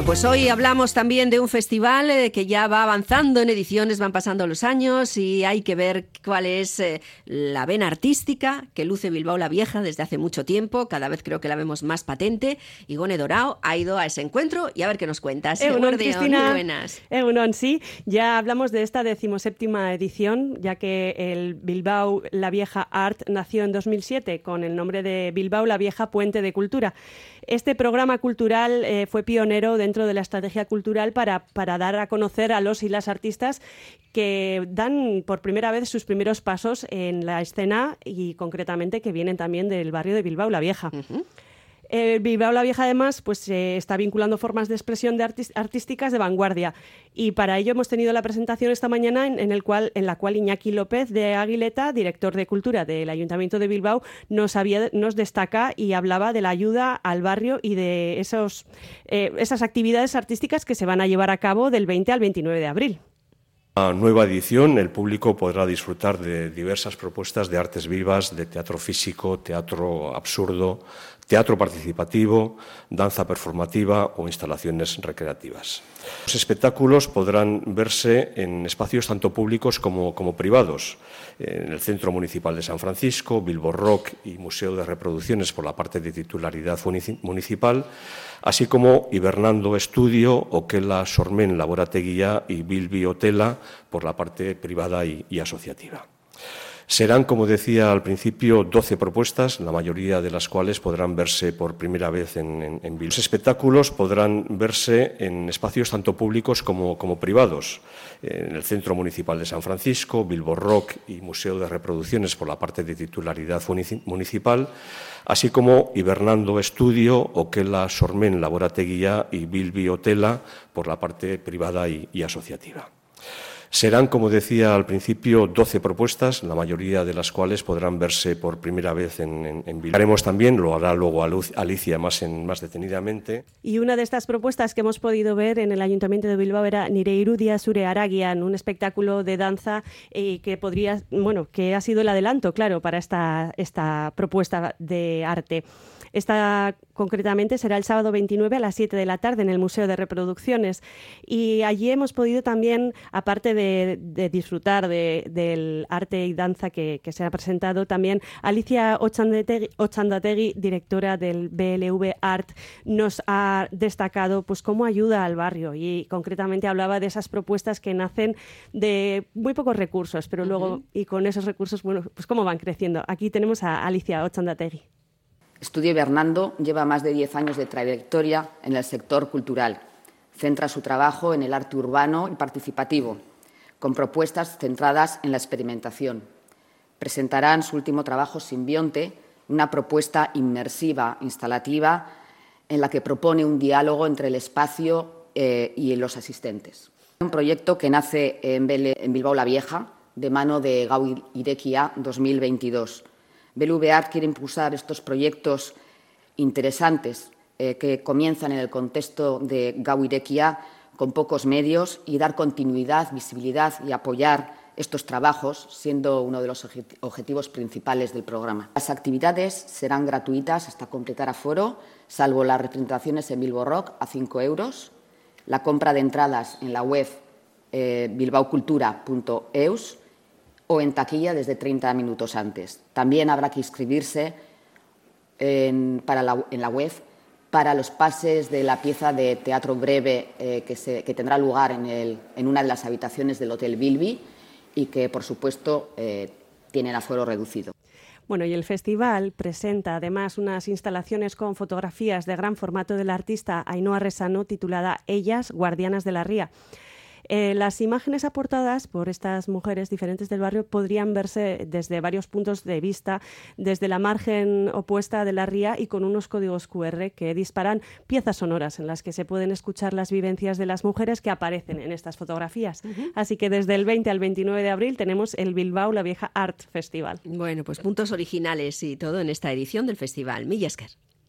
pues hoy hablamos también de un festival que ya va avanzando en ediciones, van pasando los años y hay que ver cuál es la vena artística que luce Bilbao la Vieja desde hace mucho tiempo. Cada vez creo que la vemos más patente. Y Gone Dorao ha ido a ese encuentro y a ver qué nos cuentas. Egunon, Cristina. Muy buenas. Egunon, sí. Ya hablamos de esta 17ª edición, ya que el Bilbao la Vieja Art nació en 2007 con el nombre de Bilbao la Vieja Puente de Cultura. Este programa cultural fue pionero dentro de la estrategia cultural para dar a conocer a los y las artistas que dan por primera vez sus primeros pasos en la escena y concretamente que vienen también del barrio de Bilbao la Vieja. Uh-huh. Bilbao la Vieja, además, pues está vinculando formas de expresión artísticas de vanguardia. Y para ello hemos tenido la presentación esta mañana en la cual Iñaki López de Aguileta, director de Cultura del Ayuntamiento de Bilbao, nos destaca y hablaba de la ayuda al barrio y de esas actividades artísticas que se van a llevar a cabo del 20 al 29 de abril. La nueva edición, el público podrá disfrutar de diversas propuestas de artes vivas, de teatro físico, teatro absurdo, teatro participativo, danza performativa o instalaciones recreativas. Los espectáculos podrán verse en espacios tanto públicos como privados, en el Centro Municipal de San Francisco, Bilbo Rock y Museo de Reproducciones por la parte de titularidad municipal, así como Hibernando Estudio, Okela Sormen Laborategia y Bilbi Hotela por la parte privada y asociativa. Serán, como decía al principio, 12 propuestas, la mayoría de las cuales podrán verse por primera vez en Bilbao. Los espectáculos podrán verse en espacios tanto públicos como privados, en el Centro Municipal de San Francisco, Bilbo Rock y Museo de Reproducciones por la parte de titularidad municipal, así como Hibernando Estudio, Okela Sormen Laborategia y Bilbi Hotela por la parte privada y asociativa. Serán, como decía al principio, 12 propuestas, la mayoría de las cuales podrán verse por primera vez en Bilbao. Haremos también, lo hará luego Alicia más detenidamente. Y una de estas propuestas que hemos podido ver en el Ayuntamiento de Bilbao era Nire Irudia Zure Haragian, un espectáculo de danza que ha sido el adelanto, claro, para esta propuesta de arte. Esta concretamente será el sábado 29 a las 7 de la tarde en el Museo de Reproducciones y allí hemos podido también, aparte de disfrutar del arte y danza que se ha presentado, también Alicia Ochandategui, directora del BLV Art, nos ha destacado pues cómo ayuda al barrio y concretamente hablaba de esas propuestas que nacen de muy pocos recursos, pero luego y con esos recursos, bueno, pues cómo van creciendo. Aquí tenemos a Alicia Ochandategui. Estudio Hibernando lleva más de 10 años de trayectoria en el sector cultural. Centra su trabajo en el arte urbano y participativo, con propuestas centradas en la experimentación. Presentarán su último trabajo, Simbionte, una propuesta inmersiva, instalativa, en la que propone un diálogo entre el espacio y los asistentes. Un proyecto que nace en Bilbao la Vieja, de mano de Gau Irekia 2022. BLV Art quiere impulsar estos proyectos interesantes que comienzan en el contexto de Gau Irekia con pocos medios y dar continuidad, visibilidad y apoyar estos trabajos, siendo uno de los objetivos principales del programa. Las actividades serán gratuitas hasta completar aforo, salvo las representaciones en Bilbo Rock a 5 euros, la compra de entradas en la web bilbaocultura.eus o en taquilla desde 30 minutos antes. También habrá que inscribirse en la web para los pases de la pieza de teatro breve que tendrá lugar en una de las habitaciones del Hotel Bilbi y que, por supuesto, tienen aforo reducido. Bueno, y el festival presenta además unas instalaciones con fotografías de gran formato del artista Ainhoa Resano titulada Ellas, Guardianas de la Ría. Las imágenes aportadas por estas mujeres diferentes del barrio podrían verse desde varios puntos de vista, desde la margen opuesta de la ría y con unos códigos QR que disparan piezas sonoras en las que se pueden escuchar las vivencias de las mujeres que aparecen en estas fotografías. Uh-huh. Así que desde el 20 al 29 de abril tenemos el Bilbao la Vieja Art Festival. Bueno, pues puntos originales y todo en esta edición del festival. Milla esker.